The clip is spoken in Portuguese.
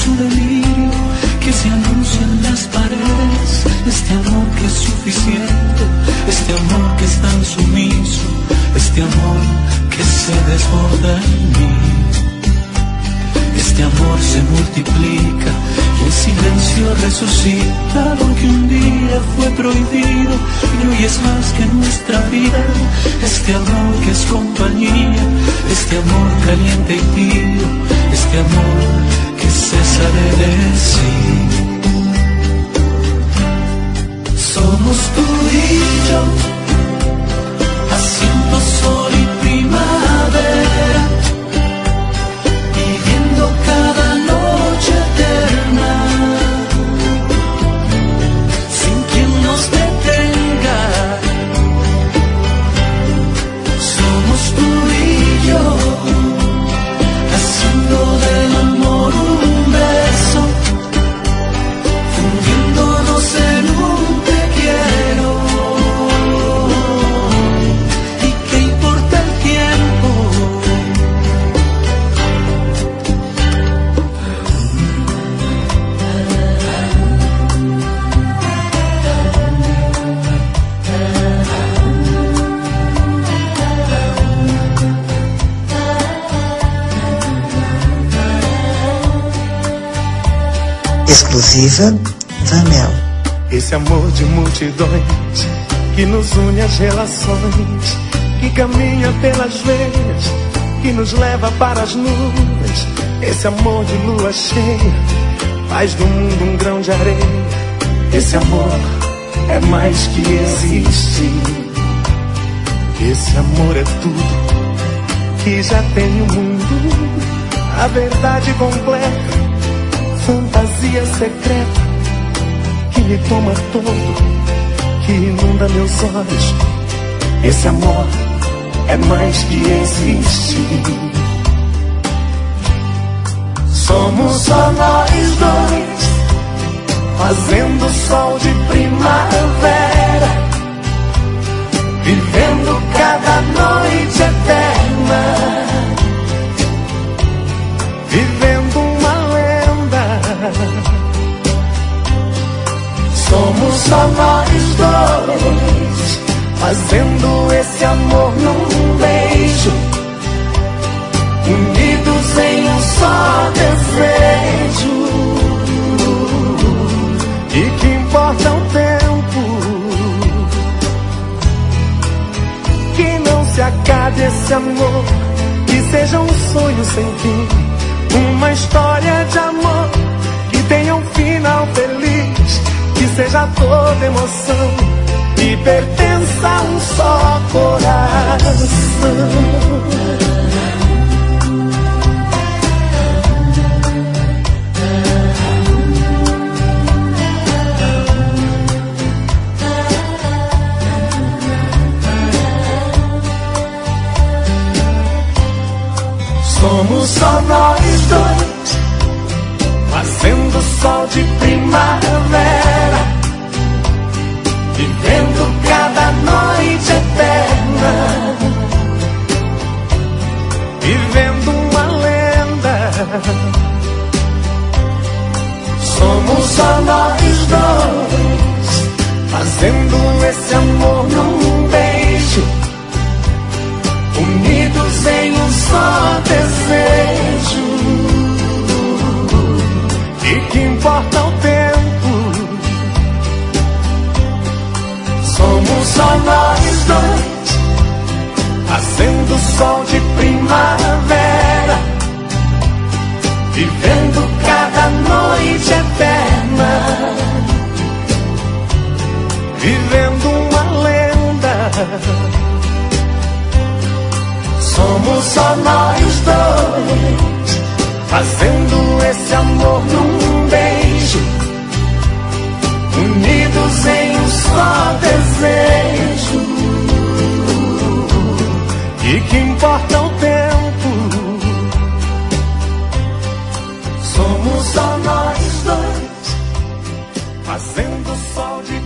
su delirio, que se anuncia en las paredes. Este amor que es suficiente, este amor que es tan sumiso, este amor que se desborda en mí. Este amor se multiplica y en silencio resucita lo que un día fue prohibido y hoy es más que nuestra vida. Este amor que es compañía, este amor caliente y tibio, este amor que cesa de decir. Somos tú y yo, haciendo sol y primavera, viviendo cada noche eterna, sin quien nos detenga. Somos tú y yo, haciendo del amor un beso, fundiéndonos en un te quiero. ¿Y qué importa el tiempo? Exclusiva Vanel. Esse amor de multidões que nos une às relações, que caminha pelas veias, que nos leva para as nuvens. Esse amor de lua cheia faz do mundo um grão de areia. Esse amor é mais que existir. Esse amor é tudo que já tem o mundo, a verdade completa, fantasia secreta que me toma todo, que inunda meus olhos. Esse amor é mais que existir. Somos só nós dois, fazendo sol de primavera, vivendo cada noite eterna, vivendo uma lenda. Somos só nós dois, fazendo esse amor num beijo, unidos em um só desejo. E que importa o tempo, que não se acabe esse amor, que seja um sonho sem fim, uma história de amor que tenha um final feliz, que seja toda emoção e pertença a um só coração. Somos só nós dois, fazendo sol de primavera, vivendo cada noite eterna, vivendo uma lenda. Somos só nós dois, fazendo esse amor num beijo, unidos em um só desejo. E que importa o tempo, somos só nós dois, fazendo sol de primavera, vivendo cada noite eterna, vivendo uma lenda. Somos só nós dois, fazendo esse amor num beijo, unidos em um só desejo. E que importa o tempo, somos só nós dois, fazendo sol de